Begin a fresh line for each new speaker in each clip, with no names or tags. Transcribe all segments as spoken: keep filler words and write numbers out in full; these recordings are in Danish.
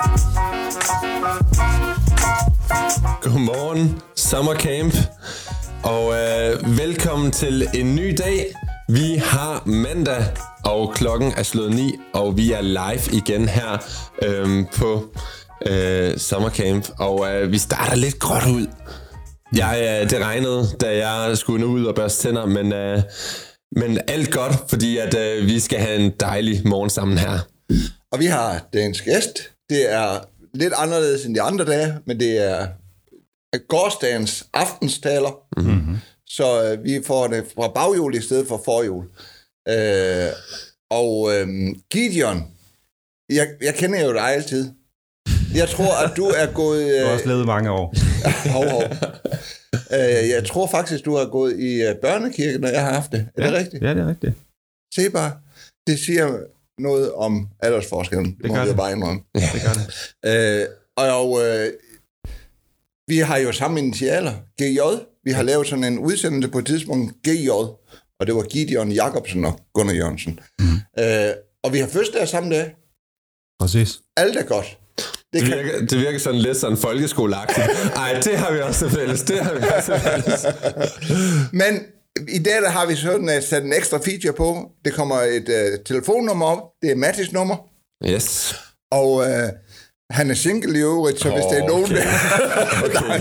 Godmorgen, sommercamp, og øh, velkommen til en ny dag. Vi har mandag, og klokken er slået ni, og vi er live igen her øh, på øh, sommercamp, og øh, vi starter lidt gråt ud. Jeg, øh, det regnede, da jeg skulle nu ud og børste tænder, men, øh, men alt godt, fordi at, øh, vi skal have en dejlig morgen sammen her.
Og vi har dagens gæst. Det er lidt anderledes end de andre dage, men det er gårsdagens aftenstaler. Mm-hmm. Så øh, vi får det fra baghjul i stedet for forhjul. Øh, og øh, Gideon, jeg, jeg kender jo dig altid. Jeg tror, at du er gået... Øh,
du har også levet mange år.
hov, hov. Øh, jeg tror faktisk, du har gået i uh, børnekirke, når jeg har haft det. Er
ja,
det rigtigt?
Ja, det er rigtigt.
Se bare, det siger noget om aldersforskellen. Det, det må vi jo bare indrømme.
Ja, det gør det.
Øh, og øh, vi har jo samme initialer, G J. Vi har lavet sådan en udsendelse på et tidspunkt, G J, og det var Gideon Jacobsen og Gunnar Jørgensen. Mm. Øh, og vi har fødselsdag samme dag.
Præcis.
Alt er godt.
Det, det, virker, det virker sådan lidt sådan folkeskoleagtigt. Ej, det har vi også fælles. Det har vi også fælles.
Men i dag der har vi sådan uh, sat en ekstra feature på. Det kommer et uh, telefonnummer op. Det er Mattis nummer.
Yes.
Og uh, han er single i øvrigt, så oh, hvis det er nogen...
Okay.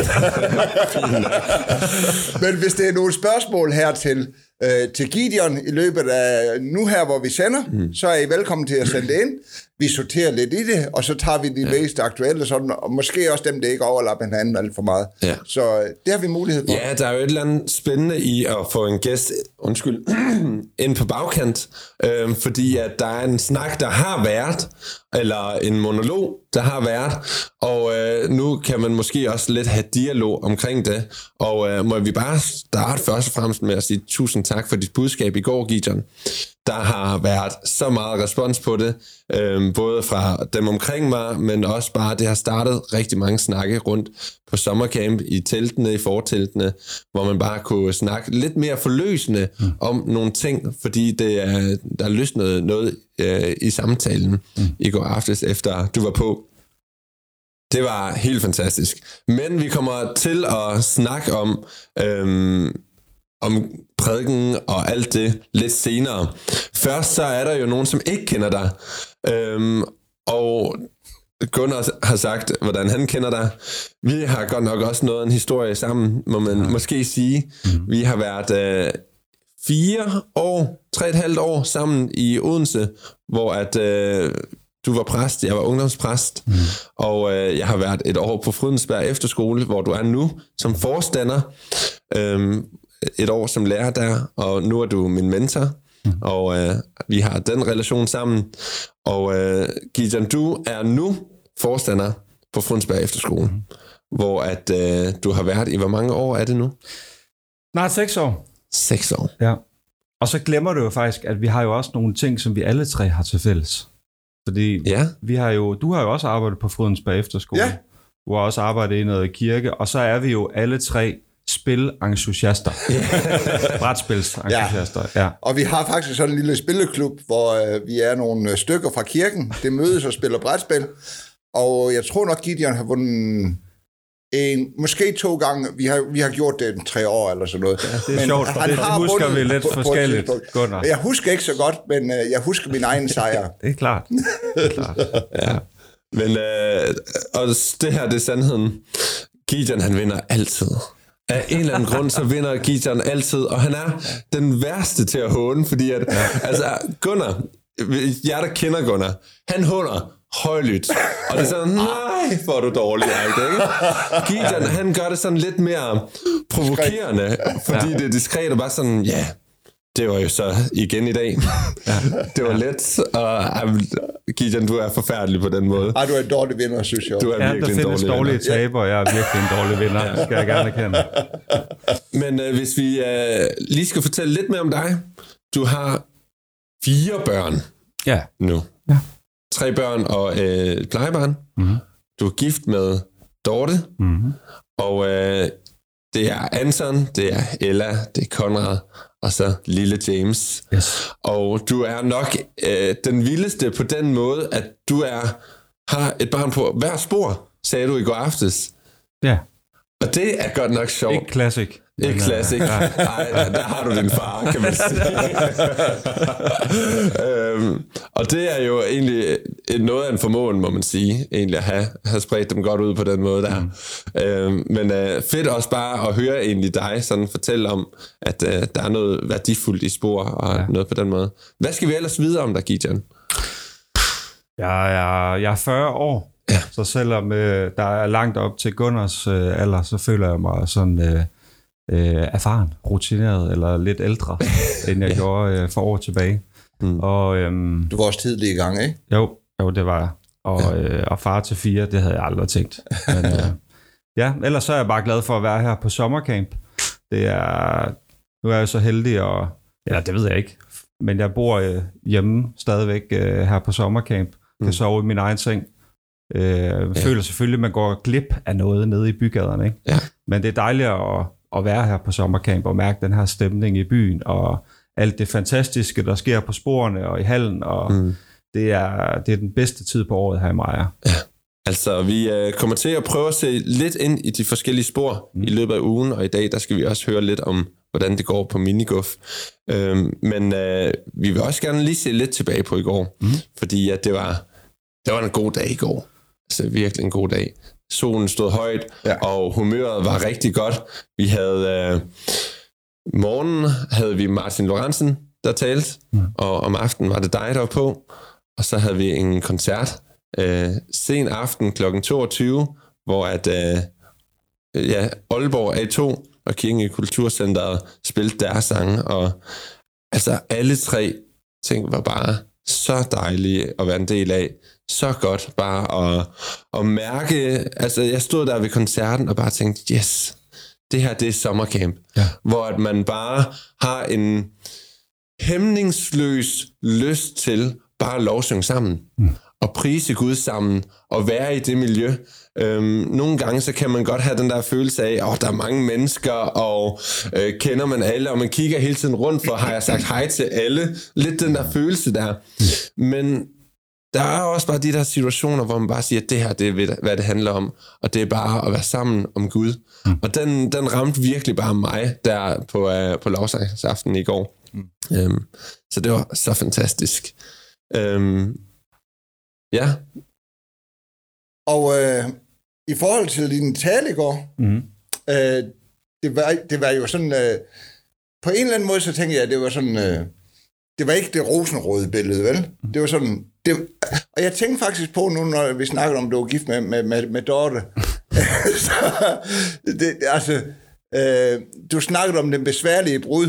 Men hvis det er nogle spørgsmål her til, uh, til Gideon i løbet af nu her, hvor vi sender, mm. så er I velkommen til at sende det ind. Vi sorterer lidt i det, og så tager vi de ja. mest aktuelle, sådan, og måske også dem, der ikke overlapper hinanden alt for meget. Ja. Så det har vi mulighed for.
Ja, der er jo et eller andet spændende i at få en gæst, undskyld, ind på bagkant, øh, fordi at der er en snak, der har været, eller en monolog, der har været, og øh, nu kan man måske også lidt have dialog omkring det, og øh, må vi bare starte først og fremmest med at sige tusind tak for dit budskab i går, Gideon. Der har været så meget respons på det, øh, både fra dem omkring mig, men også bare, det har startet rigtig mange snakke rundt på sommercamp, i teltene, i forteltene, hvor man bare kunne snakke lidt mere forløsende mm. om nogle ting, fordi det er, der er løsnet noget øh, i samtalen mm. i går aftes, efter du var på. Det var helt fantastisk. Men vi kommer til at snakke om... Øh, om prædiken og alt det lidt senere. Først så er der jo nogen, som ikke kender dig. Øhm, og Gunnar har sagt, hvordan han kender dig. Vi har godt nok også noget en historie sammen, må man ja. måske sige. Mm-hmm. Vi har været øh, fire år, tre og et halvt år sammen i Odense, hvor at øh, du var præst, jeg var ungdomspræst, mm. og øh, jeg har været et år på Frydensberg Efterskole, hvor du er nu som forstander. Øhm, et år som lærer der, og nu er du min mentor, mm. og øh, vi har den relation sammen, og øh, Gideon, du er nu forstander på Frydensberg Efterskole, mm. hvor at øh, du har været i, hvor mange år er det nu?
Snart seks år.
Seks år.
Ja. Og så glemmer du jo faktisk, at vi har jo også nogle ting, som vi alle tre har til fælles. Fordi ja. vi har jo, du har jo også arbejdet på Frydensberg Efterskole. Ja. Du har også arbejdet i noget kirke, og så er vi jo alle tre spilentusiaster. Brætspilsentusiaster, ja. ja.
Og vi har faktisk sådan en lille spilleklub, hvor øh, vi er nogle stykker fra kirken. Det mødes og spiller brætspil. Og jeg tror nok, Gideon har vundet en, måske to gange. Vi har, vi har gjort det i tre år eller sådan noget.
Ja, det er men sjovt, for det, det husker vi lidt på, forskelligt, Gunnar.
Jeg husker ikke så godt, men øh, jeg husker min egen sejr.
Det er klart. Det er klart.
Ja. Men øh, og det her, det er sandheden. Gideon, han vinder altid. Af en eller anden grund, så vinder Gideon altid, og han er den værste til at håne, fordi at, ja. altså, Gunnar, jeg der kender Gunnar, han håner højlydt, og det er sådan, nej, hvor er du dårlig, ikke? Gideon, han gør det sådan lidt mere provokerende, fordi ja. det er diskret, og bare sådan, ja, det var jo så igen i dag. Ja. Det var let, og Gideon, du er forfærdelig på den måde.
Ej, du er en dårlig vinder, synes jeg.
Du er ja, virkelig en dårlig vinder. Der findes dårlige taber, og jeg er virkelig en dårlig vinder. Det skal jeg gerne kende.
Men øh, hvis vi øh, lige skal fortælle lidt mere om dig. Du har fire børn
ja.
nu.
Ja.
Tre børn og øh, et plejebarn. Mm-hmm. Du er gift med Dorte. Mm-hmm. Og øh, det er Anton, det er Ella, det er Konrad, og så lille James.
Yes.
Og du er nok øh, den vildeste på den måde, at du er har et barn på hver spor, sagde du i går aftes.
Ja.
Og det er godt nok sjovt.
Ikke classic.
Ikke classic. Nej, der har du din far, kan man sige. øhm, og det er jo egentlig noget af en formåen, må man sige, egentlig at have, have spredt dem godt ud på den måde der. Mm. Øhm, men øh, fedt også bare at høre egentlig dig sådan fortælle om, at øh, der er noget værdifuldt i spor og ja. noget på den måde. Hvad skal vi ellers vide om dig, Gideon?
Jeg er, jeg er fyrre år, ja. Så selvom øh, der er langt op til Gunners øh, alder, så føler jeg mig sådan øh, øh, erfaren, rutineret eller lidt ældre, end jeg ja. gjorde øh, for år tilbage.
Mm. Og, øhm, du var også tidlig i gang, ikke?
Jo, jo det var jeg. Og, ja. øh, og far til fire, det havde jeg aldrig tænkt. Men øh, ja, ellers så er jeg bare glad for at være her på sommercamp. Det er, nu er jeg så heldig, og ja, det ved jeg ikke, men jeg bor øh, hjemme stadigvæk øh, her på sommercamp. Kan mm. sove i min egen seng. Øh, ja. Føler selvfølgelig, at man går glip af noget nede i bygaderne, ikke? Ja. Men det er dejligt at, at være her på sommercamp og mærke den her stemning i byen, og alt det fantastiske, der sker på sporene og i hallen, og mm. det, er, det er den bedste tid på året her i Maja.
Ja. Altså, vi øh, kommer til at prøve at se lidt ind i de forskellige spor mm. i løbet af ugen, og i dag, der skal vi også høre lidt om, hvordan det går på minigolf. Øhm, men øh, vi vil også gerne lige se lidt tilbage på i går, mm. fordi at det var, det var en god dag i går. Altså virkelig en god dag. Solen stod højt, ja. og humøret var rigtig godt. Vi havde... Øh, morgenen havde vi Martin Lorentzen, der talte, mm. og om aftenen var det dig, der var på. Og så havde vi en koncert øh, sen aften klokken toogtyve, hvor at øh, ja, Aalborg A to og Kirken i Kulturcenteret spilte deres sange, og altså alle tre ting var bare så dejlige at være en del af. Så godt bare at, at mærke, altså jeg stod der ved koncerten og bare tænkte, yes, det her det er sommercamp, ja. Hvor at man bare har en hæmningsløs lyst til bare at lovsynge sammen, mm. og prise Gud sammen, og være i det miljø. Øhm, nogle gange så kan man godt have den der følelse af, at oh, der er mange mennesker, og øh, kender man alle, og man kigger hele tiden rundt, for har jeg sagt hej til alle. Lidt den der følelse der. Men der er også bare de der situationer, hvor man bare siger, at det her, det er hvad det handler om, og det er bare at være sammen om Gud. Mm. Og den, den ramte virkelig bare mig der på, uh, på lovsangsaften i går. Mm. Øhm, så det var så fantastisk. Øhm, ja.
Og øh, i forhold til din tale i går, mm. øh, det, var, det var jo sådan, øh, på en eller anden måde, så tænkte jeg, at det var sådan, øh, det var ikke det rosenrøde billede, vel? Det var sådan, det, og jeg tænkte faktisk på nu, når vi snakkede om, at du var gift med, med, med, med Dorte, så, det, altså, øh, du snakkede om den besværlige brud.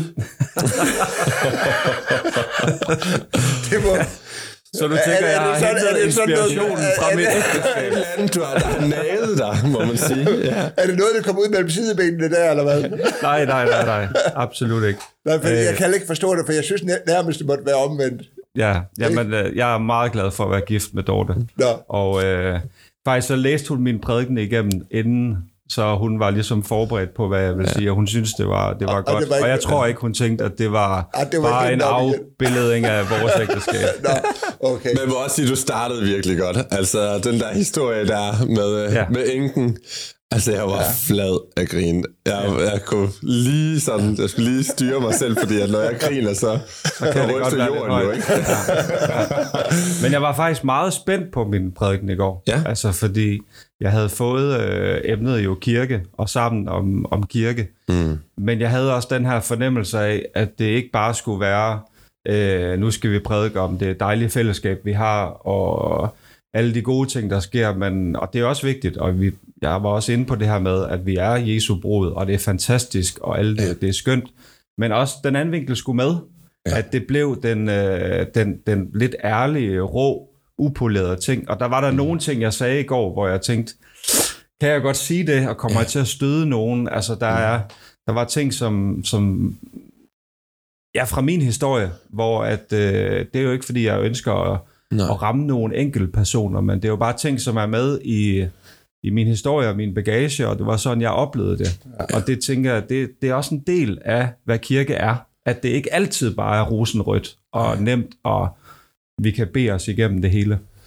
Det var...
Så du tænker, jeg har hentet inspirationen fra mit ægteskab?
Et andet, du har naget dig, må man sige. Ja.
Er det noget, der kommer ud mellem sidebenene der, eller hvad?
nej, nej, nej, nej. Absolut ikke.
Nej, for øh, jeg kan ikke forstå det, for jeg synes nærmest, det måtte være omvendt.
Ja, jamen, jeg er meget glad for at være gift med Dorte. Ja. Og øh, faktisk så læste hun min prædiken igennem inden, så hun var ligesom forberedt på, hvad jeg vil sige, og hun synes, det var, det var og, godt. Og, det var ikke, og jeg tror ikke, hun tænkte, at det var, ja, det var bare en afbildning af vores ægteskab.
Nå, okay.
Men jeg må også sige, at du startede virkelig godt. Altså, den der historie der med, ja. med enken, altså, jeg var ja. flad af grin. Jeg, ja. jeg kunne lige sådan, jeg skulle lige styre mig selv, fordi at når jeg griner, så, så kan det godt være jorden jo, ikke? Ja.
Ja. Men jeg var faktisk meget spændt på min prædiken i går. Ja. Altså, fordi jeg havde fået øh, emnet jo kirke, og sammen om, om kirke. Mm. Men jeg havde også den her fornemmelse af, at det ikke bare skulle være, øh, nu skal vi prædike om det dejlige fællesskab, vi har, og alle de gode ting, der sker. Men, og det er også vigtigt, og vi, jeg var også inde på det her med, at vi er Jesu brud, og det er fantastisk, og alt det, det er skønt. Men også den anden vinkel skulle med, ja. At det blev den, øh, den, den lidt ærlige, rå, upolerede ting. Og der var der mm. nogle ting, jeg sagde i går, hvor jeg tænkte, kan jeg godt sige det, og kommer ja. jeg til at støde nogen? Altså, der, mm. er, der var ting, som, som ja, fra min historie, hvor at, øh, det er jo ikke, fordi jeg ønsker at, at ramme nogle enkelte personer, men det er jo bare ting, som er med i, i min historie og min bagage, og det var sådan, jeg oplevede det. Ja. Og det tænker jeg, det, det er også en del af, hvad kirke er, at det ikke altid bare er rosenrødt og nemt, og vi kan bede os igennem det hele.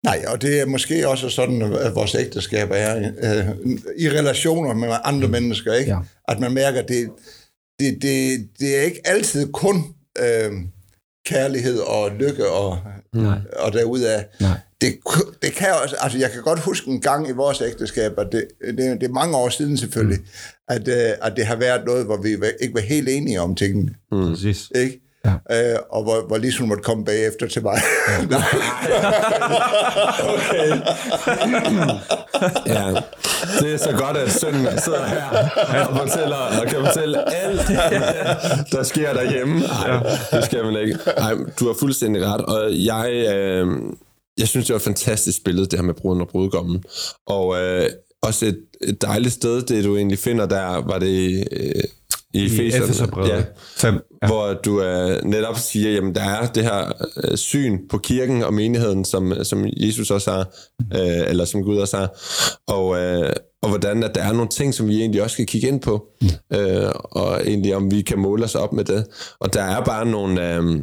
Nej, og det er måske også sådan, at vores ægteskab er øh, i relationer med andre mm. mennesker, ikke? Ja. At man mærker, at det, det, det, det er ikke altid kun øh, kærlighed og lykke og, og derudaf. Nej. Det, det kan også, altså jeg kan godt huske en gang i vores ægteskab, at det, det, det er mange år siden selvfølgelig, mm. at, at det har været noget, hvor vi ikke var helt enige om tingene.
Mm. Præcis.
Ikke? Ja. Øh, og hvor, hvor Lise måtte komme bagefter til mig. Ja.
Okay. Ja, det er så godt, at sønnen sidder her og fortæller, og kan fortælle alt, der sker derhjemme. Nej, det skal man ikke. Nej, du har fuldstændig ret, og jeg, øh, jeg synes, det var et fantastisk billede, det her med bruden og brudgommen. Og øh, også et, et dejligt sted, det du egentlig finder der, var det... Øh, I, I Efeserbrevet ja, fem, ja. Hvor du uh, netop siger, jamen der er det her uh, syn på kirken og menigheden, som, som Jesus også har, uh, eller som Gud også har, og, uh, og hvordan at der er nogle ting, som vi egentlig også skal kigge ind på, uh, og egentlig om vi kan måle os op med det. Og der er bare nogle... Uh,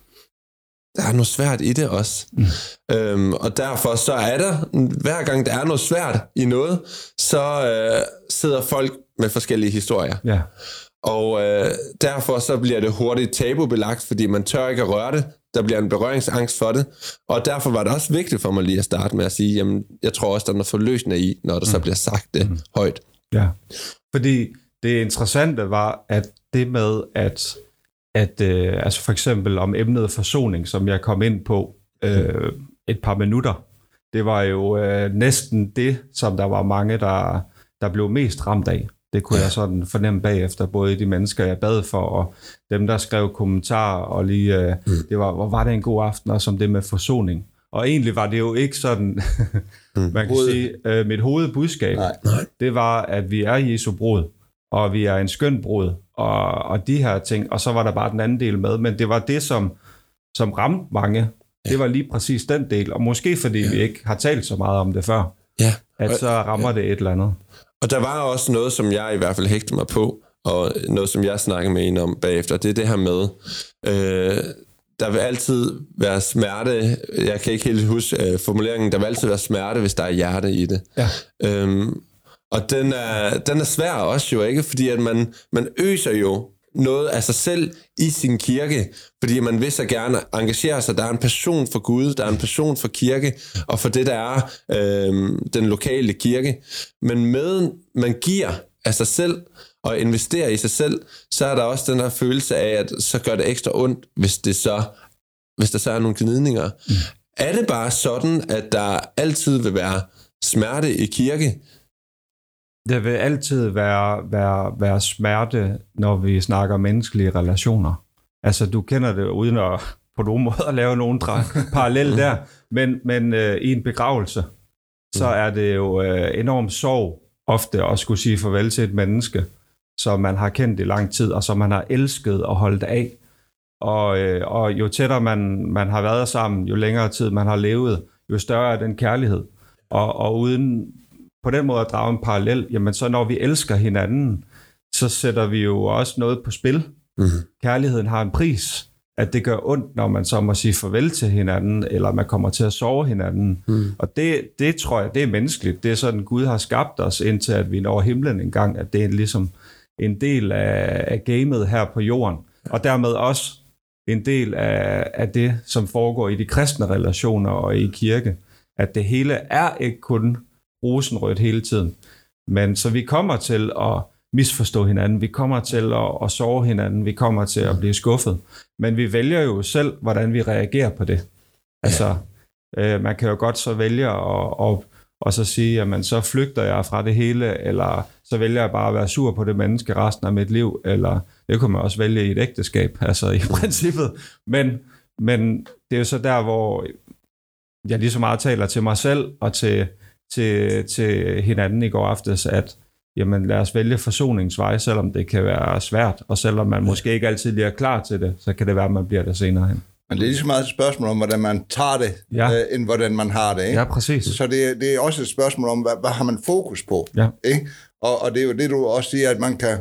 der er noget svært i det også. Mm. Øhm, og derfor så er der, hver gang der er noget svært i noget, så uh, sidder folk med forskellige historier. Ja. Og øh, derfor så bliver det hurtigt tabubelagt, fordi man tør ikke at røre det. Der bliver en berøringsangst for det. Og derfor var det også vigtigt for mig lige at starte med at sige, jamen, jeg tror også, der er noget forløsende i, når der mm. så bliver sagt det mm. højt. Ja,
fordi det interessante var, at det med, at, at øh, altså for eksempel om emnet forsoning, som jeg kom ind på øh, et par minutter, det var jo øh, næsten det, som der var mange, der, der blev mest ramt af. Det kunne jeg sådan fornemme bagefter, både de mennesker, jeg bad for, og dem, der skrev kommentarer, og lige, øh, mm. det var, hvor var det en god aften, og som det med forsoning. Og egentlig var det jo ikke sådan, mm. man kan Hoved. sige, øh, mit hovedbudskab, Nej. det var, at vi er Jesu brud, og vi er en skøn brud, og, og de her ting, og så var der bare den anden del med, men det var det, som, som ramte mange. Ja. Det var lige præcis den del, og måske fordi ja. vi ikke har talt så meget om det før, ja. at så rammer ja. det et eller andet.
Og der var også noget, som jeg i hvert fald hægtede mig på, og noget, som jeg snakkede med en om bagefter, det er det her med, øh, der vil altid være smerte, jeg kan ikke helt huske øh, formuleringen, der vil altid være smerte, hvis der er hjerte i det. Ja. Øhm, og den er, den er svær også jo, ikke? Fordi at man, man øser jo noget af sig selv i sin kirke, fordi man vil så gerne engagere sig. Der er en passion for Gud, der er en passion for kirke, og for det, der er øh, den lokale kirke. Men med man giver af sig selv, og investerer i sig selv, så er der også den her følelse af, at så gør det ekstra ondt, hvis, det så, hvis der så er nogle gnidninger. Mm. Er det bare sådan, at der altid vil være smerte i kirke?
Der vil altid være, være, være smerte, når vi snakker menneskelige relationer. Altså, du kender det uden at på nogen måde at lave nogen parallel der, men, men øh, i en begravelse, så er det jo øh, enormt sorg ofte at skulle sige farvel til et menneske, som man har kendt i lang tid, og som man har elsket og holdt af. Og, øh, og jo tættere man, man har været sammen, jo længere tid man har levet, jo større er den kærlighed. Og, og uden på den måde at drage en parallel, jamen så når vi elsker hinanden, så sætter vi jo også noget på spil. Mm-hmm. Kærligheden har en pris, at det gør ondt, når man så må sige farvel til hinanden, eller man kommer til at sove hinanden. Mm. Og det, det tror jeg, det er menneskeligt. Det er sådan, Gud har skabt os, indtil at vi når himlen en gang, at det er ligesom en del af, af gamet her på jorden. Og dermed også en del af, af det, som foregår i de kristne relationer og i kirke. At det hele er ikke kun rosenrødt hele tiden. Men så vi kommer til at misforstå hinanden, vi kommer til at, at sove hinanden, vi kommer til at blive skuffet. Men vi vælger jo selv, hvordan vi reagerer på det. Altså, øh, man kan jo godt så vælge at, at, at så sige, jamen så flygter jeg fra det hele, eller så vælger jeg bare at være sur på det menneske resten af mit liv, eller det kunne man også vælge i et ægteskab, altså i princippet. Men, men det er jo så der, hvor jeg lige så meget taler til mig selv, og til Til, til hinanden i går aftes, at jamen, lad os vælge forsoningsvej, selvom det kan være svært, og selvom man måske ikke altid lige er klar til det, så kan det være, at man bliver det senere hen.
Men det er lige så meget et spørgsmål om, hvordan man tager det, ja. øh, end hvordan man har det. Ikke?
Ja, præcis.
Så det, det er også et spørgsmål om, hvad, hvad har man fokus på?
Ja.
Ikke? Og, og det er jo det, du også siger, at man kan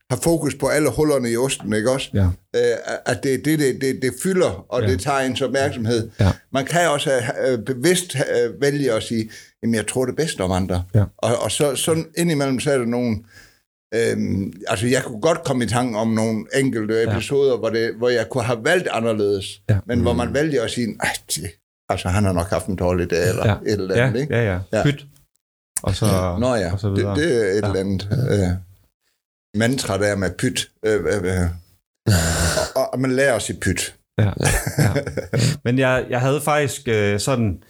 have fokus på alle hullerne i osten, ikke også?
Ja.
Øh, at det, det, det, det, det fylder, og ja. det tager ens opmærksomhed. Ja. Man kan også have, øh, bevidst øh, vælge at sige, jamen jeg tror det bedste om andre. Ja. Og, og så sådan indimellem, så er der nogen, Øhm, altså jeg kunne godt komme i tanke om nogle enkelte episoder, ja. hvor, det, hvor jeg kunne have valgt anderledes, ja. men mm. hvor man vælger at sige, altså han har nok haft en dårlig dag, eller ja. et eller andet,
ja.
ikke?
Ja, ja, ja. Pyt. Og så,
Nå ja,
og så
det, det er et ja. eller andet øh, mantra der med pyt. Øh, øh, øh. og, og man lærer at sige pyt.
Ja, ja. Men jeg, jeg havde faktisk øh, sådan,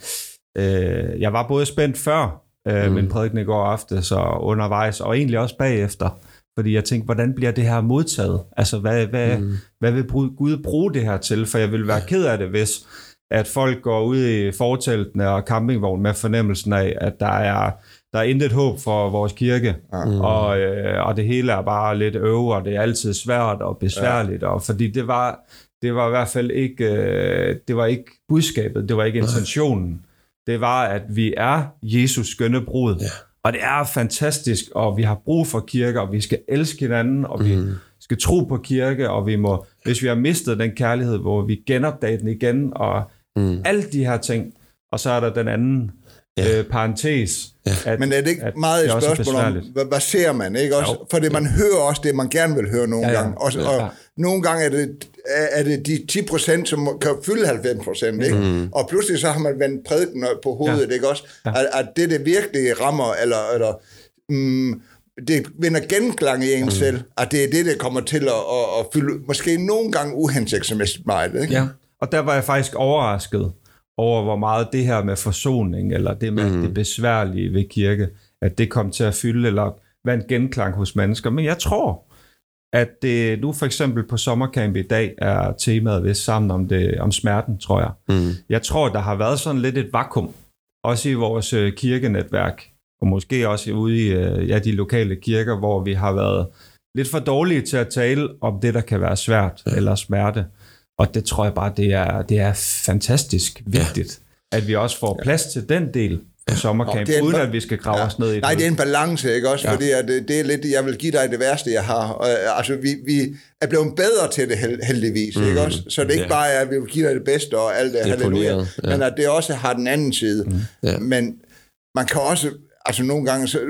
øh, jeg var både spændt før, Mm. min prædiken i går aftes og undervejs, og egentlig også bagefter, fordi jeg tænkte, hvordan bliver det her modtaget? Altså, hvad, hvad, mm. hvad vil Gud bruge det her til? For jeg vil være ked af det, hvis at folk går ud i forteltene og campingvogn med fornemmelsen af, at der er, der er intet håb for vores kirke, mm. og, øh, og det hele er bare lidt øve, og det er altid svært og besværligt, ja. og fordi det var, det var i hvert fald ikke, øh, det var ikke budskabet, det var ikke intentionen. Det var, at vi er Jesus skønne brud. Ja. Og det er fantastisk, og vi har brug for kirke, og vi skal elske hinanden, og vi mm. skal tro på kirke, og vi må, hvis vi har mistet den kærlighed, hvor vi genopdager den igen, og mm. alle de her ting. Og så er der den anden ja. øh, parentes.
Ja. At, Men er det ikke meget et spørgsmål om, hvad, hvad ser man, ikke også? Jo. Fordi man hører også det, man gerne vil høre nogle ja, ja. gange. Og, og ja. nogle gange er det, er det de ti procent, som kan fylde halvfems procent, ikke? Mm. Og pludselig så har man vendt prædiken på hovedet, ja. ikke også? Ja. At, at det, det virkelig rammer, eller, eller mm, det vinder genklang i en mm. selv, at det er det, der kommer til at, at, at fylde, måske nogle gange uhensigtsmæssigt meget, ikke?
Ja, og der var jeg faktisk overrasket over, hvor meget det her med forsoning, eller det med mm. det besværlige ved kirke, at det kom til at fylde, eller være en genklang hos mennesker. Men jeg tror, at det nu for eksempel på sommercamp i dag er temaet vist sammen om, det, om smerten, tror jeg. Mm. Jeg tror, der har været sådan lidt et vakuum, også i vores øh, kirkenetværk, og måske også ude i øh, ja, de lokale kirker, hvor vi har været lidt for dårlige til at tale om det, der kan være svært ja. eller smerte. Og det tror jeg bare, det er, det er fantastisk vigtigt, ja. at vi også får plads til den del på sommercamp, uden ba- at vi skal grave ja. os ned i det.
Nej, det er en balance, ikke også? Ja. Fordi at det, det er lidt, jeg vil give dig det værste, jeg har. Og, altså, vi, vi er blevet bedre til det heldigvis, mm. ikke også? Så det er ikke ja. bare, at vi vil give dig det bedste og alt det, det halleluja, ja. men at det også har den anden side. Mm. Ja. Men man kan også, altså nogle gange, så,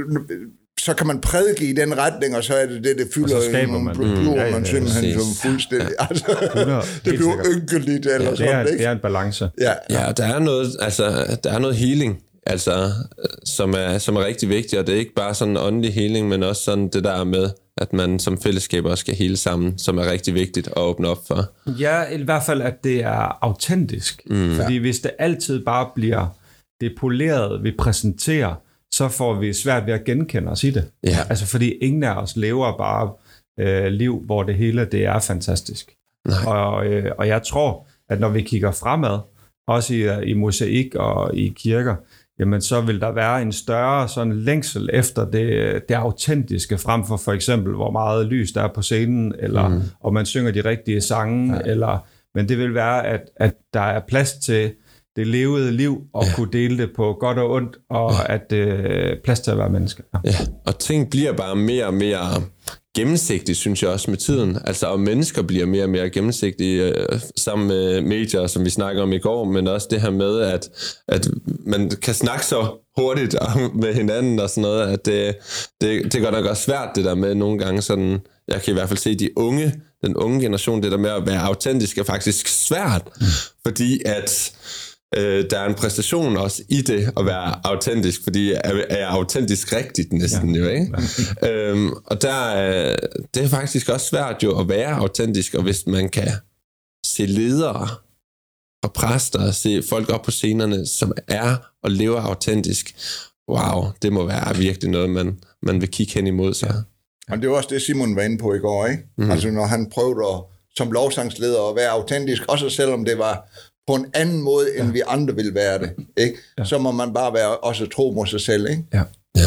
så kan man prædike i den retning, og så er det det, det fylder, og så skaber man, mm, ja, ja, man simpelthen ja, som fuldstændig. Ja. Altså, det bliver ynkeligt eller ja,
det
sådan,
er,
ikke?
Det er en balance.
Ja, ja der, er noget, altså, der er noget healing, altså, som, er, som er rigtig vigtigt, og det er ikke bare sådan en åndelig healing, men også sådan det der med, at man som fællesskab også skal hele sammen, som er rigtig vigtigt at åbne op for.
Ja, i hvert fald, at det er autentisk. Mm. Fordi ja. hvis det altid bare bliver det polerede, vi præsenterer, så får vi svært ved at genkende os i det. Ja. Altså fordi ingen af os lever bare øh, liv, hvor det hele det er fantastisk. Og, øh, og jeg tror, at når vi kigger fremad, også i, i mosaik og i kirker, jamen så vil der være en større sådan længsel efter det, det autentiske, frem for for eksempel, hvor meget lys der er på scenen, eller mm. om man synger de rigtige sange, ja. eller, men det vil være, at, at der er plads til det levede liv, og ja. kunne dele det på godt og ondt, og ja. at øh, plads til at være menneske. Ja.
Ja, og ting bliver bare mere og mere gennemsigtigt, synes jeg også med tiden. Altså, og mennesker bliver mere og mere gennemsigtige øh, sammen med medier, som vi snakker om i går, men også det her med, at, at man kan snakke så hurtigt med hinanden og sådan noget, at det, det, det går nok også svært, det der med nogle gange sådan, jeg kan i hvert fald se de unge, den unge generation, det der med at være autentisk er faktisk svært, mm. fordi at Øh, der er en præstation også i det at være autentisk, fordi er, er autentisk rigtigt næsten ja. jo, ikke? Ja. øhm, og der øh, det er faktisk også svært jo at være autentisk, og hvis man kan se ledere og præster og se folk op på scenerne, som er og lever autentisk, wow, det må være virkelig noget, man, man vil kigge hen imod sig.
Ja. Og det var også det, Simon var inde på i går, ikke? Mm. Altså når han prøvede at, som lovsangsleder at være autentisk, også selvom det var på en anden måde, end ja. vi andre vil være det, ikke? Ja. Så må man bare være også tro mod sig selv, ikke?
Ja. Ja.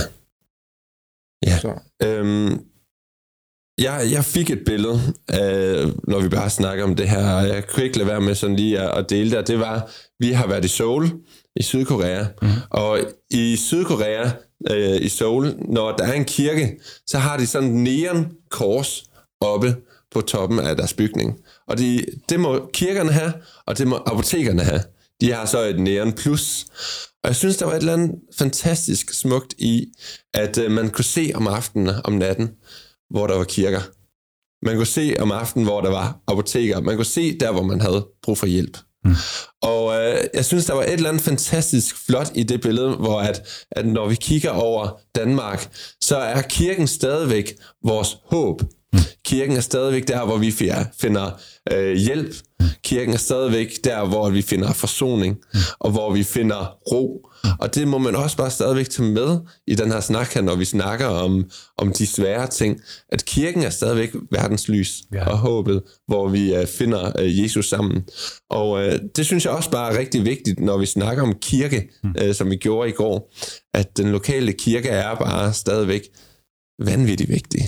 ja. Så. Øhm, jeg, jeg fik et billede, øh, når vi bare snakker om det her, og jeg kunne ikke lade være med sådan lige at, at dele det, og det var, vi har været i Seoul, i Sydkorea, mm. og i Sydkorea, øh, i Seoul, når der er en kirke, så har de sådan en neon kors oppe på toppen af deres bygning. Og de, det må kirkerne have, og det må apotekerne have. De har så et neon plus. Og jeg synes, der var et eller andet fantastisk smukt i, at uh, man kunne se om aftenen og om natten, hvor der var kirker. Man kunne se om aftenen, hvor der var apoteker. Man kunne se der, hvor man havde brug for hjælp. Mm. Og øh, jeg synes, der var et eller andet fantastisk flot i det billede, hvor at, at når vi kigger over Danmark, så er kirken stadigvæk vores håb. Mm. Kirken er stadigvæk der, hvor vi finder øh, hjælp. Kirken er stadigvæk der, hvor vi finder forsoning, mm. og hvor vi finder ro. Og det må man også bare stadigvæk tage med i den her snak her, når vi snakker om, om de svære ting, at kirken er stadigvæk verdens lys ja. og håbet, hvor vi uh, finder uh, Jesus sammen. Og uh, det synes jeg også bare er rigtig vigtigt, når vi snakker om kirke, mm. uh, som vi gjorde i går, at den lokale kirke er bare stadigvæk vanvittigt vigtig.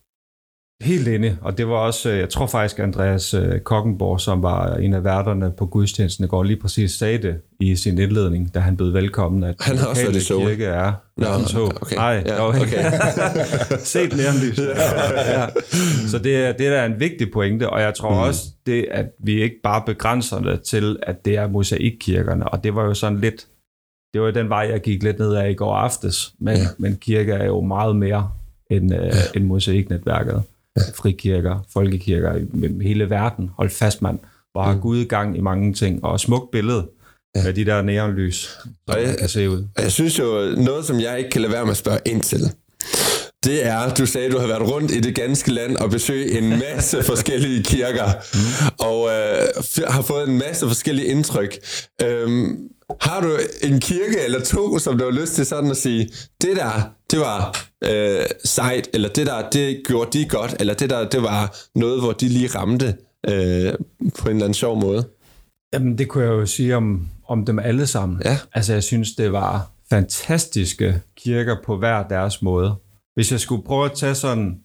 Helt enig, og det var også, jeg tror faktisk, Andreas Kokkenborg, som var en af værterne på gudstjenesten i går, lige præcis sagde det i sin indledning, da han bød velkommen, at
han har også det så.
Kirke er verdens håb.
Okay.
Nej,
ja, okay.
set neonlys. ja. Så det er, det er en vigtig pointe, og jeg tror mm. også, det, at vi ikke bare begrænser det til, at det er mosaikkirkerne, og det var jo sådan lidt, det var jo den vej, jeg gik lidt ned af i går aftes, men, ja. men kirke er jo meget mere end, ja. uh, end mosaiknetværket. Ja. Frikirker, folkekirker i hele verden. Hold fast, mand. Hvor har mm. Gud i gang i mange ting. Og smukt billede ja. med de der neonlys, som
jeg,
kan se ud.
Jeg synes jo, noget som jeg ikke kan lade være med at spørge ind til, det er, du sagde, du har været rundt i det ganske land og besøgt en masse forskellige kirker, mm. og øh, har fået en masse forskellige indtryk. Øhm, har du en kirke eller to, som du har lyst til sådan at sige, det der, det var øh, sejt, eller det der, det gjorde de godt, eller det der, det var noget, hvor de lige ramte øh, på en eller anden sjov måde?
Jamen, det kunne jeg jo sige om, om dem alle sammen.
Ja.
Altså, jeg synes, det var fantastiske kirker på hver deres måde. Hvis jeg skulle prøve at tage sådan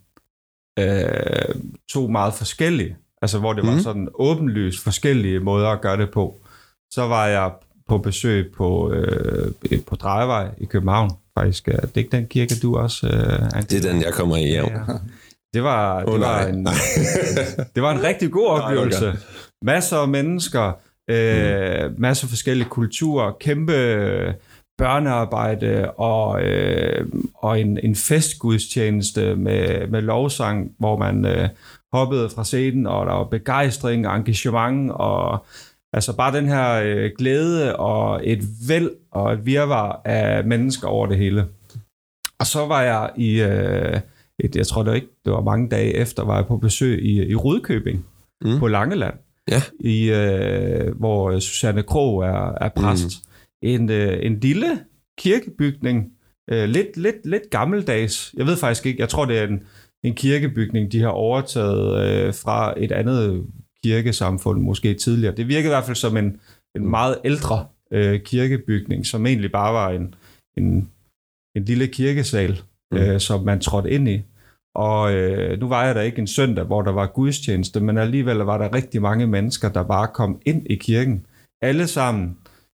øh, to meget forskellige, altså hvor det mm. var sådan åbenlyst forskellige måder at gøre det på, så var jeg på besøg på, øh, på Drejevej i København. Faktisk, det er ikke den kirke, du også... Øh,
det er den, jeg kommer i, ja. ja.
Det var,
oh,
det, var en, det var en rigtig god oplevelse. Nej, masser af mennesker, øh, mm. masser af forskellige kulturer, kæmpe børnearbejde og, øh, og en, en festgudstjeneste med, med lovsang, hvor man øh, hoppede fra scenen, og der var begejstring og engagement, og altså bare den her øh, glæde og et væld og et virvar af mennesker over det hele. Og så var jeg i, øh, et, jeg tror det var ikke, det var mange dage efter, var jeg på besøg i, i Rudkøbing mm. på Langeland,
ja.
i, øh, hvor Susanne Krog er, er præst. Mm. En, øh, en lille kirkebygning, øh, lidt, lidt, lidt gammeldags. Jeg ved faktisk ikke, jeg tror det er en, en kirkebygning, de har overtaget øh, fra et andet kirkesamfund, måske tidligere. Det virkede i hvert fald som en, en meget ældre øh, kirkebygning, som egentlig bare var en, en, en lille kirkesal, mm. øh, som man trådte ind i. Og øh, nu var jeg der ikke en søndag, hvor der var gudstjeneste, men alligevel var der rigtig mange mennesker, der bare kom ind i kirken. Alle sammen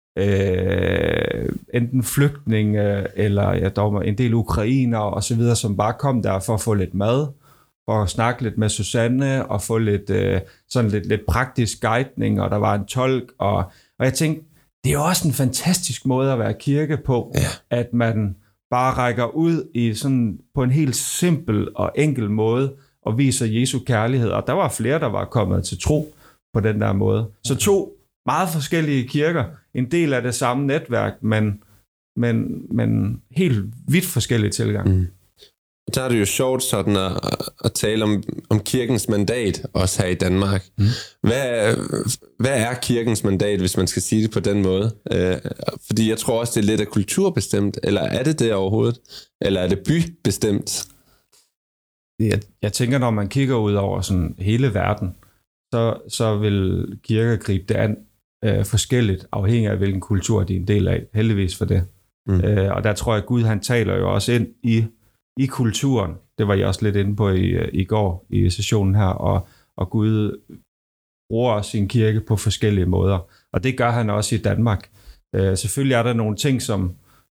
Øh, enten flygtninge eller ja, der var en del ukrainer og så videre, som bare kom der for at få lidt mad, for at snakke lidt med Susanne og få lidt øh, sådan lidt, lidt praktisk guidning, og der var en tolk, og, og jeg tænkte, det er jo også en fantastisk måde at være kirke på,
ja.
At man bare rækker ud i sådan på en helt simpel og enkel måde og viser Jesu kærlighed, og der var flere, der var kommet til tro på den der måde. Så to meget forskellige kirker, en del af det samme netværk, men, men, men helt vidt forskellige tilgang. Mm.
Der er det jo sjovt sådan at, at tale om, om kirkens mandat, også her i Danmark. Mm. Hvad, hvad er kirkens mandat, hvis man skal sige det på den måde? Øh, fordi jeg tror også, det er lidt af kulturbestemt, eller er det det overhovedet? Eller er det bybestemt?
Jeg, jeg tænker, når man kigger ud over sådan hele verden, så, så vil kirker gribe det an øh, forskelligt, afhængig af hvilken kultur de er en del af. Heldigvis for det. Mm. Øh, og der tror jeg, at Gud han taler jo også ind i, i kulturen. Det var jeg også lidt inde på i, i går i sessionen her. Og, og Gud bruger sin kirke på forskellige måder. Og det gør han også i Danmark. Øh, selvfølgelig er der nogle ting, som,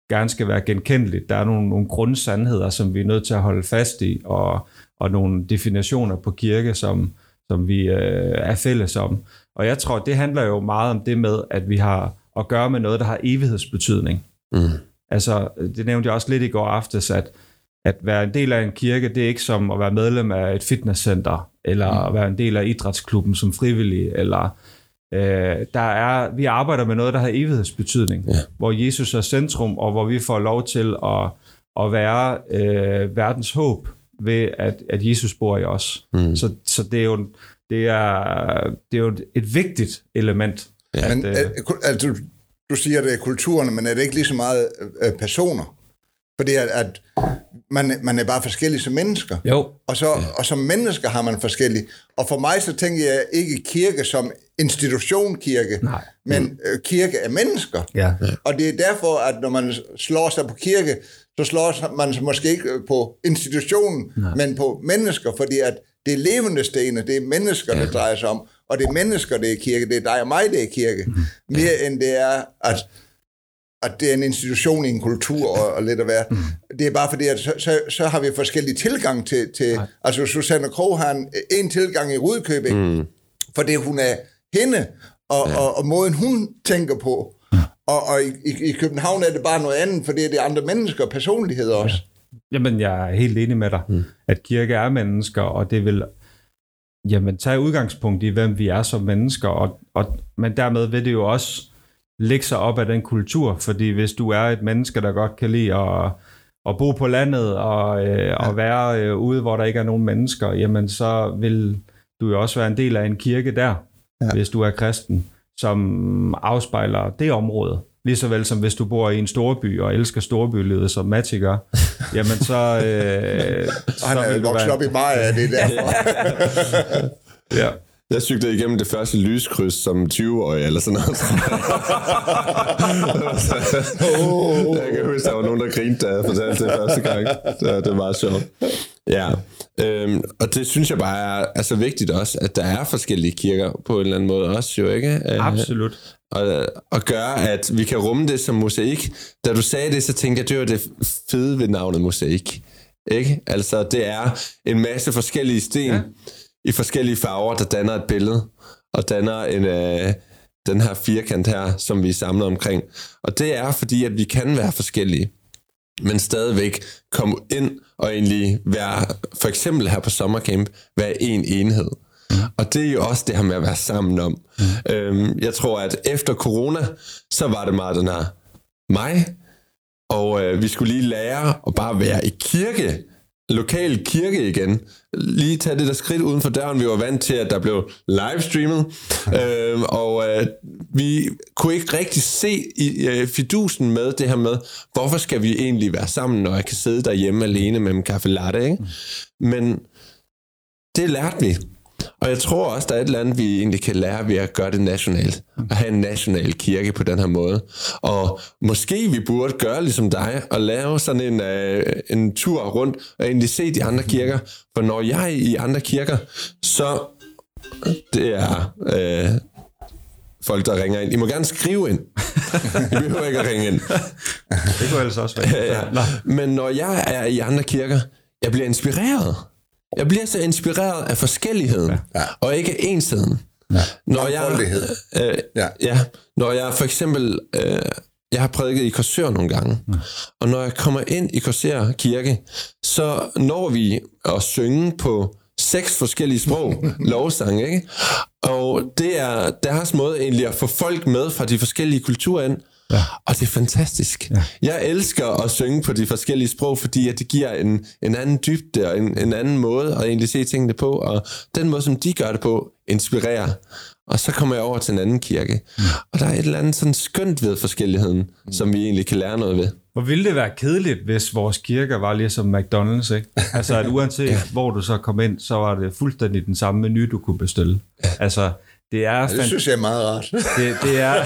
gerne skal være genkendeligt. Der er nogle, nogle grundsandheder, som vi er nødt til at holde fast i, og, og nogle definitioner på kirke, som, som vi øh, er fælles om. Og jeg tror, det handler jo meget om det med, at vi har at gøre med noget, der har evighedsbetydning. Mm. Altså, det nævnte jeg også lidt i går aftes, at, at være en del af en kirke, det er ikke som at være medlem af et fitnesscenter, eller mm. at være en del af idrætsklubben som frivillig, eller øh, der er, vi arbejder med noget, der har evighedsbetydning, ja. Hvor Jesus er centrum, og hvor vi får lov til at, at være øh, verdens håb ved, at, at Jesus bor i os. Mm. Så, så det er jo, det er, det er jo et vigtigt element.
Ja.
At,
men,
øh,
altså, du, du siger, det er kulturerne, men er det ikke lige så meget øh, personer? Fordi at, at man, man er bare forskellige som mennesker.
Jo.
Og, så, ja. Og som mennesker har man forskellige. Og for mig så tænker jeg ikke kirke som institutionkirke, Nej. men mm. øh, kirke er mennesker. Ja. Og det er derfor, at når man slår sig på kirke, så slår man sig måske ikke på institutionen, Nej. men på mennesker, fordi at det er levende stene, det er mennesker, ja. Det drejer sig om. Og det er mennesker, det er kirke. Det er dig og mig, det er kirke. Mm. Mere ja. End det er, at, at det er en institution i en kultur og, og lidt at være. Mm. Det er bare fordi, at så, så, så har vi forskellige tilgang til... til altså, Susanne Krog har en, en tilgang i Rudkøbing, mm. fordi hun er hende, og, ja. og, og måden hun tænker på. Og, og i, i København er det bare noget andet, fordi det er andre mennesker og personligheder også.
Ja. Jamen, jeg er helt enig med dig, mm. at kirke er mennesker, og det vil... Jamen, tage udgangspunkt i, hvem vi er som mennesker, og, og, men dermed vil det jo også lægge sig op af den kultur, fordi hvis du er et menneske, der godt kan lide at, at bo på landet, og, øh, ja. Og være øh, ude, hvor der ikke er nogen mennesker, jamen så vil du jo også være en del af en kirke der, ja. Hvis du er kristen, som afspejler det område. Ligesåvel som hvis du bor i en storby og elsker storbylivet, som Matti gør, jamen så... Øh,
så han er vokset være... op i meget af det derfor.
Ja. Jeg cyklede igennem det første lyskryds som tyve-årig eller sådan noget. oh. Jeg kan huske, der var nogen, der grinte, da jeg fortalte det første gang. Det, det var sjovt. Ja, øhm, og det synes jeg bare er altså vigtigt også, at der er forskellige kirker på en eller anden måde også, jo ikke?
Absolut.
Og, og gøre, at vi kan rumme det som mosaik. Da du sagde det, så tænkte jeg, det var det fede ved navnet mosaik. Ikke? Altså, det er en masse forskellige sten, ja. I forskellige farver, der danner et billede, og danner en, øh, den her firkant her, som vi er samlet omkring. Og det er, fordi at vi kan være forskellige, men stadigvæk komme ind og egentlig være, for eksempel her på sommercamp, være en enhed. Mm. Og det er jo også det her med at være sammen om. Mm. Øhm, jeg tror, at efter corona, så var det meget den her mig, og øh, vi skulle lige lære at bare være i kirke, lokal kirke igen. Lige tage det der skridt uden for døren. Vi var vant til, at der blev livestreamet, øhm, og øh, vi kunne ikke rigtig se i, øh, fidusen med det her med, hvorfor skal vi egentlig være sammen, når jeg kan sidde derhjemme alene med en kaffe latte, ikke? Men det lærte vi. Og jeg tror også, der er et eller andet, vi egentlig kan lære ved at gøre det nationalt. At have en national kirke på den her måde. Og måske vi burde gøre ligesom dig, og lave sådan en, øh, en tur rundt, og egentlig se de andre kirker. For når jeg er i andre kirker, så det er øh, folk, der ringer ind. I må gerne skrive ind. I behøver ikke at ringe ind.
Det kunne ellers også være.
Ja, ja. Men når jeg er i andre kirker, jeg bliver inspireret. Jeg bliver så inspireret af forskelligheden, ja. Og ikke ensheden. Ja. Når jeg, øh, ja. Ja, når jeg for eksempel, øh, jeg har prædiket i Korsør nogle gange, ja. Og når jeg kommer ind i Korsør Kirke, så når vi at synge på seks forskellige sprog, lovsang, ikke? Og det er deres måde egentlig at få folk med fra de forskellige kulturer ind. Ja. Og det er fantastisk. Ja. Jeg elsker at synge på de forskellige sprog, fordi at det giver en, en anden dybde og en, en anden måde at egentlig se tingene på, og den måde, som de gør det på, inspirerer. Og så kommer jeg over til en anden kirke. Mm. Og der er et eller andet sådan skønt ved forskelligheden, mm. som vi egentlig kan lære noget ved.
Hvor ville det være kedeligt, hvis vores kirker var ligesom McDonald's, ikke? Altså, at uanset ja. Hvor du så kom ind, så var det fuldstændig den samme menu, du kunne bestille. Ja. Altså, det er... Ja,
det synes jeg er meget rart.
Det, det er...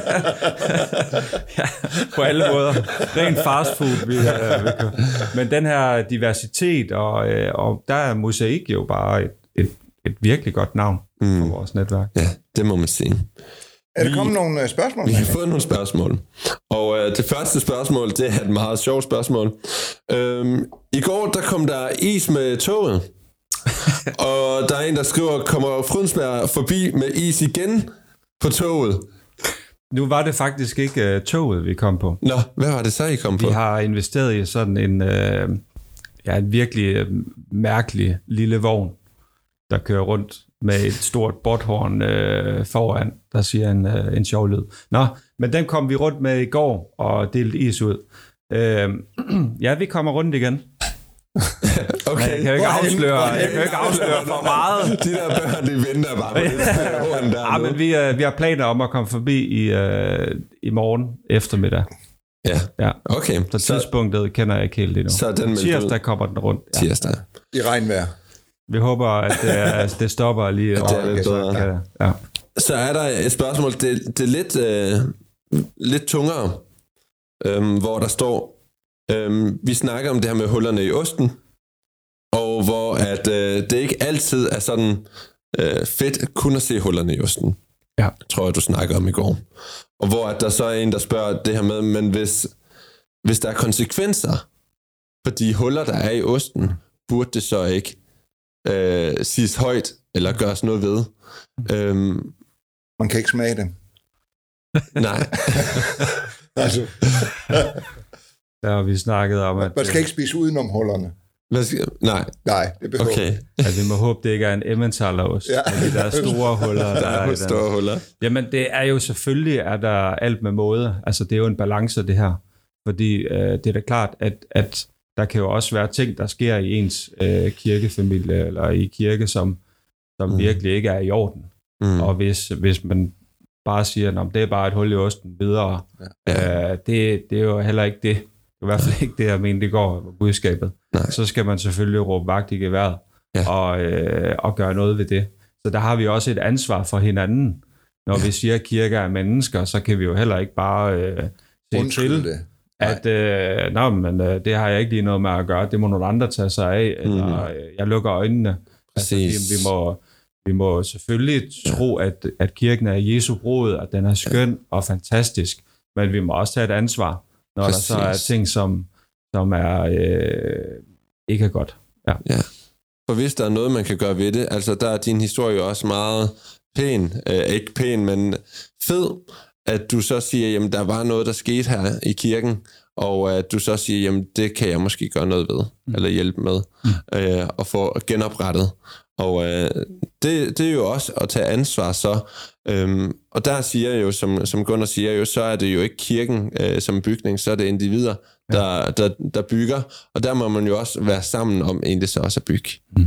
ja, på alle måder. Ren fast food, vi, øh, vi kan. Men den her diversitet, og, øh, og der er mosaik jo bare et, et, et virkelig godt navn mm. for vores netværk.
Ja, det må man sige.
Er der kommet nogle uh, spørgsmål?
Vi har fået nogle spørgsmål. Og uh, det første spørgsmål, det er et meget sjovt spørgsmål. Øhm, I går, der kom der is med toget. Og der er en, der skriver, kommer Frynsberg forbi med is igen på toget?
Nu var det faktisk ikke uh, toget, vi kom på.
Nå, hvad var det så, I kom på?
Vi har investeret i sådan en, uh, ja, en virkelig uh, mærkelig lille vogn, der kører rundt med et stort botthorn øh, foran, der siger en, øh, en sjov lyd. Nå, men den kom vi rundt med i går og delte is ud. Øh, ja, vi kommer rundt igen.
Okay.
Men jeg kan jo ikke afsløre, jeg kan jo ikke afsløre for meget.
De der børn, de venter bare på det.
Ja, men vi, øh, vi har planer om at komme forbi i, øh, i morgen eftermiddag.
Ja,
ja.
Okay.
Så tidspunktet så, kender jeg ikke helt endnu.
Så den
tirsdag kommer den rundt.
Ja. Tirsdag.
I regnvejr.
Vi håber, at det, det stopper lige.
Ja, det er lidt bedre.
Kan, ja.
Så er der et spørgsmål, det, det er lidt, øh, lidt tungere, øh, hvor der står, øh, vi snakker om det her med hullerne i osten, og hvor at, øh, det ikke altid er sådan øh, fedt kun at se hullerne i osten.
Ja.
Tror jeg, du snakker om i går. Og hvor at der så er en, der spørger det her med, men hvis, hvis der er konsekvenser for de huller, der er i osten, burde det så ikke Øh, siges højt, eller gøres noget ved. Øhm,
Man kan ikke smage dem.
Nej.
altså.
Der har vi snakket om, at...
Man skal ikke spise udenom hullerne.
Hvad skal, nej.
Nej, det behøver
okay.
Ja, vi må håbe, det ikke er en Emmentaler-ost. Ja. De der store huller. Der,
der er, er store huller.
Jamen, det er jo selvfølgelig, at der alt med måde. Altså, det er jo en balance, det her. Fordi øh, det er da klart, at, at der kan jo også være ting, der sker i ens øh, kirkefamilie, eller i kirke, som, som mm. virkelig ikke er i orden. Mm. Og hvis, hvis man bare siger, at det er bare et hul i osten videre, ja. øh, det, det er jo heller ikke det. Det er i hvert fald ikke det, jeg mener, det går med budskabet. Nej. Så skal man selvfølgelig råbe vagt i geværet, ja. og, øh, og gøre noget ved det. Så der har vi også et ansvar for hinanden. Når ja. vi siger, at kirke er mennesker, så kan vi jo heller ikke bare øh, se
Undskyld
til,
det.
at øh, nå, men, øh, det har jeg ikke lige noget med at gøre. Det må nogle andre tage sig af, eller øh, jeg lukker øjnene. Altså, vi, vi, må, vi må selvfølgelig tro, at, at kirken er Jesu brud, at den er skøn ja. og fantastisk, men vi må også tage et ansvar, når Præcis. der så er ting, som, som er øh, ikke er godt. Ja.
ja. For hvis der er noget, man kan gøre ved det, altså der er din historie også meget pæn, øh, ikke pæn, men fed, at du så siger, jamen der var noget, der skete her i kirken, og at du så siger, jamen det kan jeg måske gøre noget ved, mm. eller hjælpe med, mm. øh, og få genoprettet. Og øh, det, det er jo også at tage ansvar så. Øhm, og der siger jeg jo, som, som Gunnar siger jo, så er det jo ikke kirken øh, som bygning, så er det individer, der, ja. der, der bygger. Og der må man jo også være sammen om, egentlig så også at bygge. Mm.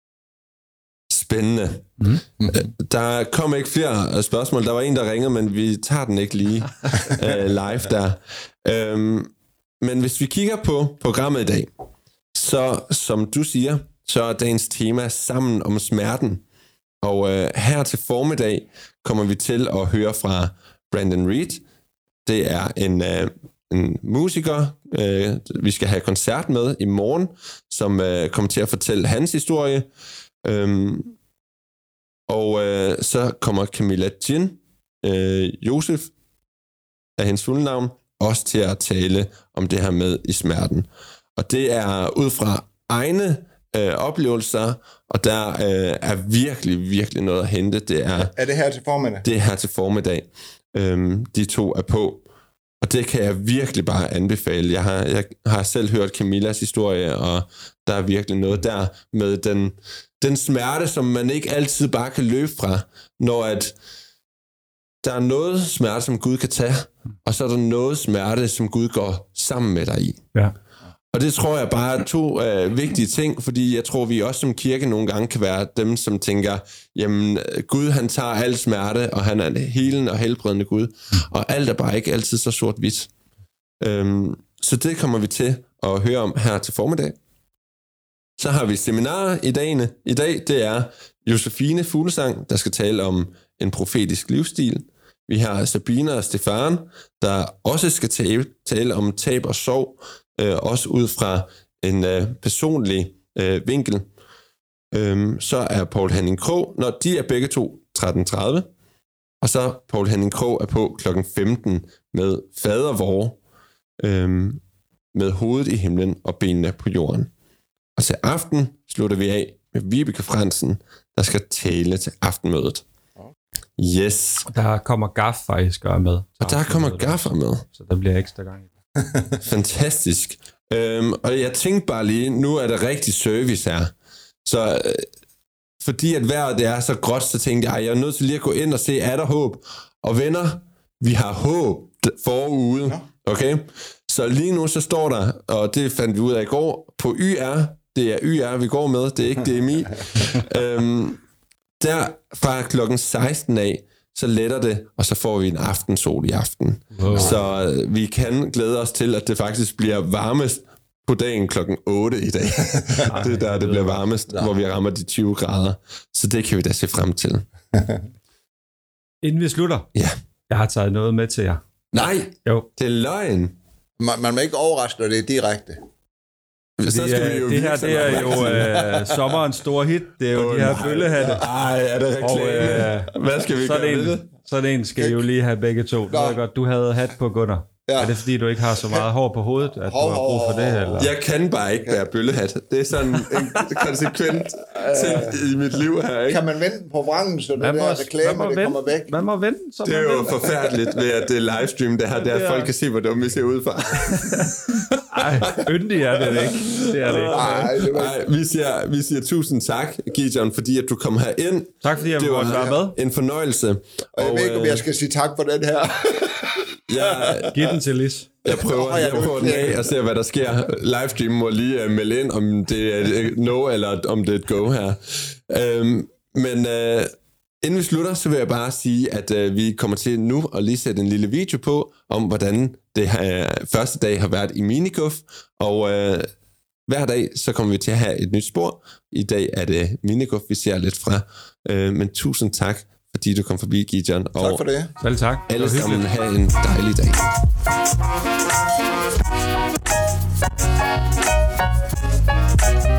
Spændende. Mm. Der kom ikke flere spørgsmål. Der var en, der ringede, men vi tager den ikke lige uh, live der. Um, men hvis vi kigger på programmet i dag, så som du siger, så er dagens tema sammen om smerten. Og uh, her til formiddag kommer vi til at høre fra Brandon Reed. Det er en, uh, en musiker, uh, vi skal have koncert med i morgen, som uh, kommer til at fortælle hans historie. Um, og øh, så kommer Camilla Jin øh, Josef af hendes fulde navn også til at tale om det her med i smerten. Og det er ud fra egne øh, oplevelser, og der øh, er virkelig, virkelig noget at hente. Det er,
er det her til formiddag?
Det er her til formiddag. Øhm, de to er på. Og det kan jeg virkelig bare anbefale. Jeg har, jeg har selv hørt Camillas historie, og der er virkelig noget der med den, den smerte, som man ikke altid bare kan løbe fra, når at der er noget smerte, som Gud kan tage, og så er der noget smerte, som Gud går sammen med dig i.
Ja.
Og det tror jeg bare er to øh, vigtige ting, fordi jeg tror, vi også som kirke nogle gange kan være dem, som tænker, jamen Gud han tager al smerte, og han er en helende og helbredende Gud, og alt er bare ikke altid så sort-hvidt. Øhm, så det kommer vi til at høre om her til formiddag. Så har vi seminarer i dagene. I dag, det er Josefine Fuglesang, der skal tale om en profetisk livsstil. Vi har Sabina og Stefan, der også skal tale, tale om tab og sorg, øh, også ud fra en øh, personlig øh, vinkel. Øhm, så er Paul Henning Krog, når de er begge to tretten tredive. Og så Poul Henning Krog er på klokken femten med Fader vor, øhm, med hovedet i himlen og benene på jorden. Og til aften slutter vi af med Vibeke Fransen, der skal tale til aftenmødet. Yes.
Der kommer Gaf faktisk og er med.
Og der kommer Gaffer med.
Så der bliver ekstra gang.
Fantastisk. Øhm, og jeg tænkte bare lige, nu er der rigtig service her. Så øh, fordi at vejret det er så gråt, så tænkte jeg, jeg er nødt til lige at gå ind og se, er der håb? Og venner, vi har håb forude. Okay? Så lige nu så står der, og det fandt vi ud af i går, på Y R, det er Y R, vi går med, det er ikke D M I. øhm, der fra klokken seksten af, så letter det, og så får vi en aftensol i aften. Wow. Så øh, vi kan glæde os til, at det faktisk bliver varmest på dagen klokken otte i dag. Det er der, det bliver varmest, ja. Hvor vi rammer de tyve grader. Så det kan vi da se frem til.
Inden vi slutter,
ja.
Jeg har taget noget med til jer.
Nej,
jo.
Det er løgn.
Man, man må ikke overraske, når det er direkte.
Så skal det, vi jo det her, det er jo øh, sommerens store hit. Det er jo oh, de her bøllehatte.
Ej, er det reklame? Øh, Hvad skal vi gøre
med det? Sådan en skal I jo lige have begge to. Det er godt, du havde hat på, Gunnar. Ja. Er det fordi, du ikke har så meget hår på hovedet, at hår, du har brug for det? Eller?
Jeg kan bare ikke bære bøllehat. Det er sådan en konsekvent ting i mit liv her. Ikke?
Kan man vende på vrangen, så det der reklame, det kommer væk?
Man må vende, så
det er jo vende. Forfærdeligt ved, at det er livestream, det her, det er, at folk kan se, hvor dumme vi ser ud fra.
Ej, yndig er det ikke. Det er det ikke.
Ej, det var... Ej, vi, siger, vi siger tusind tak, Gideon, fordi at du kom her ind.
Tak fordi jeg måtte være med.
En fornøjelse.
Og jeg og, ved ikke, om jeg skal sige tak for den her.
Jeg,
Giv den til Lis.
Jeg prøver, jeg prøver den af og ser, hvad der sker. Livestream må lige uh, melde ind, om det er et no, eller om det er et go her. Um, men uh, inden vi slutter, så vil jeg bare sige, at uh, vi kommer til nu at lige sætte en lille video på, om hvordan det her første dag har været i Miniguf. Og uh, hver dag, så kommer vi til at have et nyt spor. I dag er det Miniguf, vi ser lidt fra. Uh, men tusind tak, fordi du kom forbi, Gideon.
Tak for det.
Vel tak.
Alle sammen have en dejlig dag.